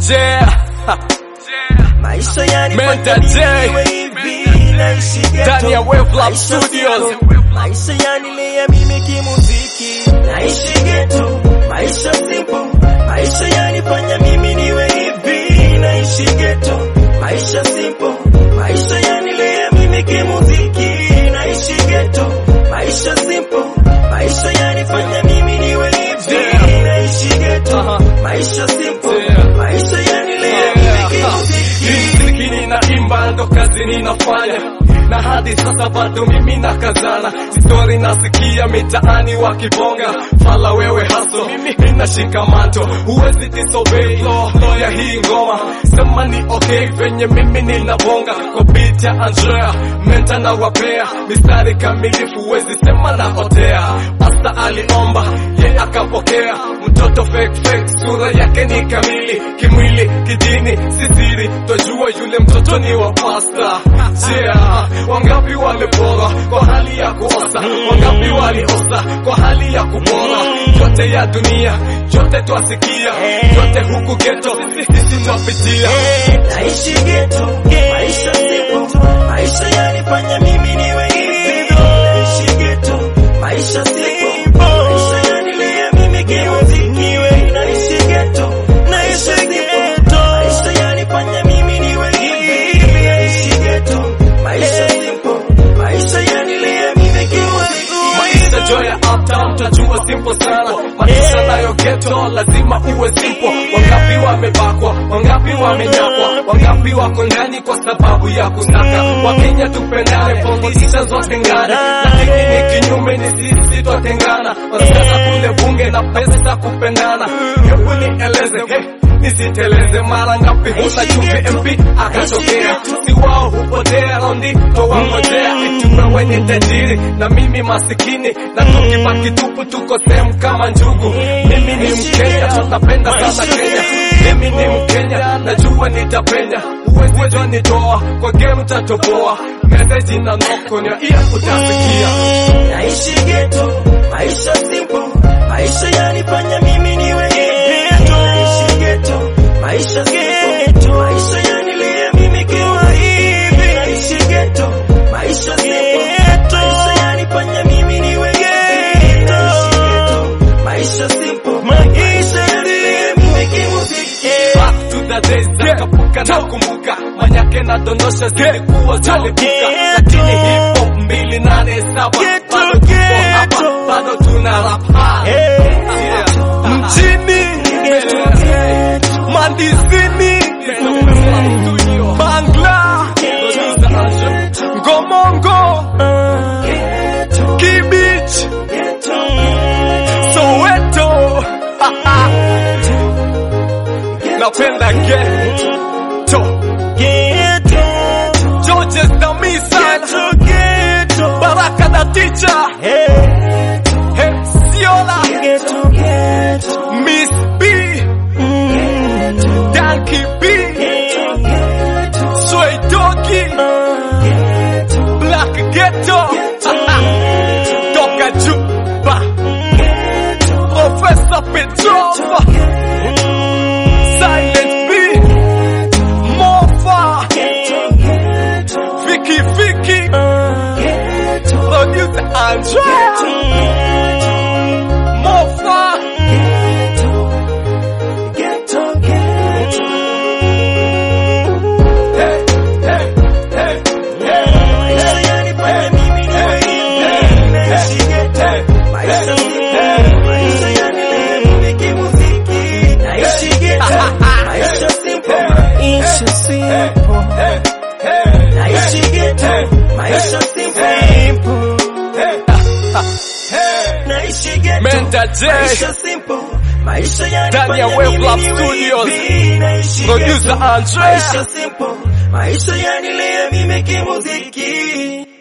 Maisha yani Mental J ndani ya Wave Lab Studios. Maisha yani lea mimi kimuziki, naishi ghetto, maisha simple. Maisha yani fanya mimi niwe hivi, naishi ghetto, maisha simple. Maisha yani lea mimi kimuziki, naishi ghetto, maisha simple. Maisha yani fanya mimi niwe hivi, naishi ghetto, maisha simple. Maisha yani lea mimi kimuziki. Muziki naimba ndo kazi ninafanya, na hadi sasa bado mimi nakazana. Story nasikia mitaani wakibonga, fala wewe haso, mimi ninashika manto. Huwezi disobey law ya hii ngoma, sema ni okay venye mimi ninabonga. Kwa beat ya Andrea, menta na wapea mistari kamilifu, huwezi sema na otea. Pasta aliomba, ye akapokea. Mtoto fake, sura yake ni kamili, kimwili, kidini, sisiri. Twajua yule mtoto ni wa pasta. Wangapi walipora kwa hali ya kuosa, wangapi waliosa kwa hali ya kupora. Yote ya dunia, yote twasikia, yote huku ghetto sisi twapitia. Naishi ghetto, maisha simple. Maisha yanifanya mimi niwe hivi, naishi ghetto, maisha simple. Maisha yanilea mimi kimuziki, naishi ghetto, maisha simple. Maisha yanifanya mimi niwe hivi, naishi ghetto, maisha simple. Maisha yanilea mimi kimuziki. Maisha joy ya uptown tajua simple sana. Maisha nayo ghetto lazima uwe simple. Wangapi wamebakwa, wangapi wamenyakwa, wangapi wako ndani kwa sababu ya kusaka. Wakenya tupendane, politicians watengane, lakini ni kinyume, ni sisi twatengana. Wanasiasa kule bunge na pesa kupendana. Hebu nieleze, nisiteleze, mara ngapi huna chumbi MP akatokea. Si wao hupotea raundi twawangojea, eti wewe ni tajiri na mimi masikini, na tukibaki tupu tuko same kama njugu. Mimi ni Mkenya, tunapenda sana Kenya. Mimi ni Mkenya, najua nitapenya. Uwezi jua nitoa kwa game tatoboa. Message na noko ni iya utasikia. Naishi ghetto, maisha simple. Maisha yanifanya mimi niwe hivi, naishi ghetto, maisha simple. Maisha yanilea mimi kiwa hivi, naishi ghetto, maisha simple. Maisha yanifanya mimi niwe hivi, naishi ghetto, maisha simple. Maisha yanilea mimi kimuziki. Back to the days zakapuka na kumbuka, manyake na dondosha zilikuwa zalipuka. Lakini hip hop 287 bado tuko hapa, bado tuna rap hard. Mjini, Mandizini, Bangla, Ngomongo, Kibich, Soweto. Napenda ghetto, Georges na Misan, Baraka na Teacher, Siola, Miss B, Danky B, Sway Doggy, Black Ghetto, Toka Juba, Professor Petrova, Silent B, Mofa, Vicky, Producer Andrea, Mofa. Mental J ndani ya Wave Lab Studios. Producer Andrea. Maisha yanilea mimi kimuziki.